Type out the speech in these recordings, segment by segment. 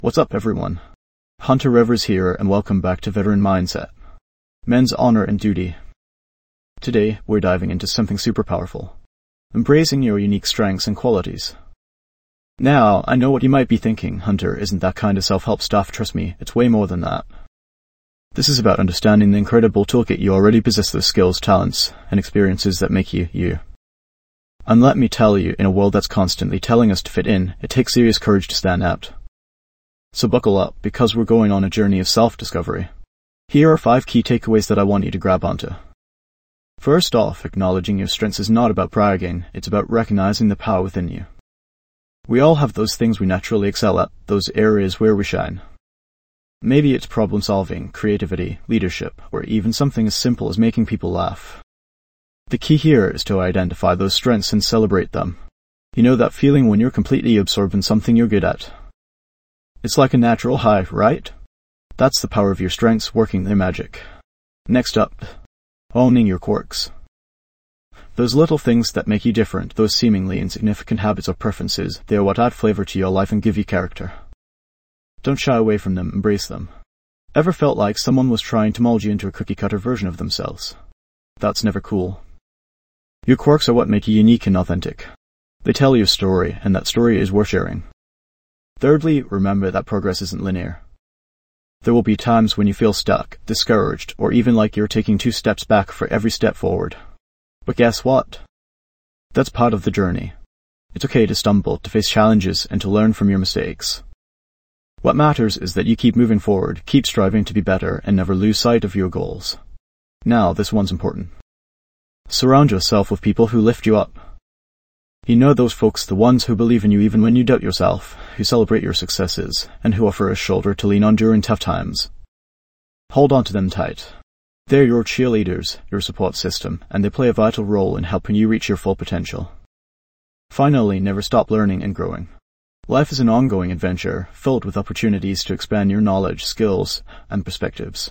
What's up, everyone? Hunter Revers here, and welcome back to Veteran Mindset, Men's Honor and Duty. Today, we're diving into something super powerful, embracing your unique strengths and qualities. Now, I know what you might be thinking, Hunter isn't that kind of self-help stuff. Trust me, it's way more than that. This is about understanding the incredible toolkit you already possess, those skills, talents, and experiences that make you, you. And let me tell you, in a world that's constantly telling us to fit in, it takes serious courage to stand out. So buckle up, because we're going on a journey of self-discovery. Here are 5 key takeaways that I want you to grab onto. First off, acknowledging your strengths is not about bragging, it's about recognizing the power within you. We all have those things we naturally excel at, those areas where we shine. Maybe it's problem-solving, creativity, leadership, or even something as simple as making people laugh. The key here is to identify those strengths and celebrate them. You know that feeling when you're completely absorbed in something you're good at? It's like a natural high, right? That's the power of your strengths working their magic. Next up, owning your quirks. Those little things that make you different, those seemingly insignificant habits or preferences, they are what add flavor to your life and give you character. Don't shy away from them, embrace them. Ever felt like someone was trying to mold you into a cookie-cutter version of themselves? That's never cool. Your quirks are what make you unique and authentic. They tell your story, and that story is worth sharing. Thirdly, remember that progress isn't linear. There will be times when you feel stuck, discouraged, or even like you're taking 2 steps back for every step forward. But guess what? That's part of the journey. It's okay to stumble, to face challenges, and to learn from your mistakes. What matters is that you keep moving forward, keep striving to be better, and never lose sight of your goals. Now, this one's important. Surround yourself with people who lift you up. You know those folks, the ones who believe in you even when you doubt yourself, who celebrate your successes, and who offer a shoulder to lean on during tough times. Hold on to them tight. They're your cheerleaders, your support system, and they play a vital role in helping you reach your full potential. Finally, never stop learning and growing. Life is an ongoing adventure, filled with opportunities to expand your knowledge, skills, and perspectives.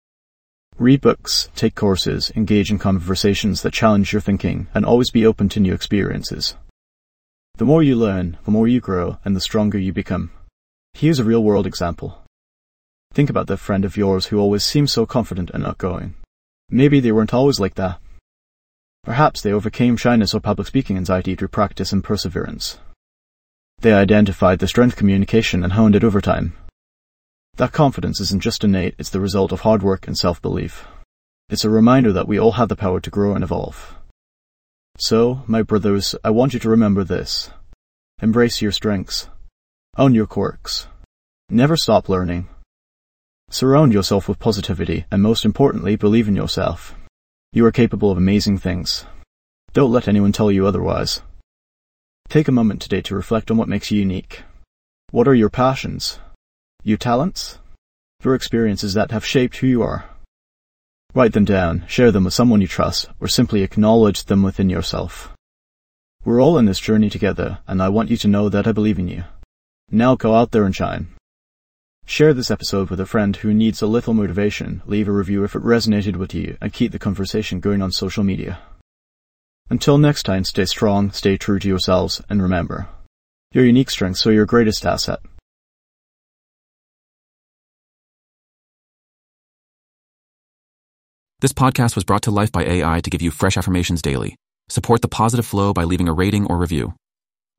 Read books, take courses, engage in conversations that challenge your thinking, and always be open to new experiences. The more you learn, the more you grow, and the stronger you become. Here's a real-world example. Think about that friend of yours who always seemed so confident and outgoing. Maybe they weren't always like that. Perhaps they overcame shyness or public speaking anxiety through practice and perseverance. They identified the strength communication and honed it over time. That confidence isn't just innate, it's the result of hard work and self-belief. It's a reminder that we all have the power to grow and evolve. So, my brothers, I want you to remember this. Embrace your strengths. Own your quirks. Never stop learning. Surround yourself with positivity, and most importantly, believe in yourself. You are capable of amazing things. Don't let anyone tell you otherwise. Take a moment today to reflect on what makes you unique. What are your passions? Your talents? Your experiences that have shaped who you are? Write them down, share them with someone you trust, or simply acknowledge them within yourself. We're all in this journey together, and I want you to know that I believe in you. Now go out there and shine. Share this episode with a friend who needs a little motivation, leave a review if it resonated with you, and keep the conversation going on social media. Until next time, stay strong, stay true to yourselves, and remember, your unique strengths are your greatest asset. This podcast was brought to life by AI to give you fresh affirmations daily. Support the positive flow by leaving a rating or review.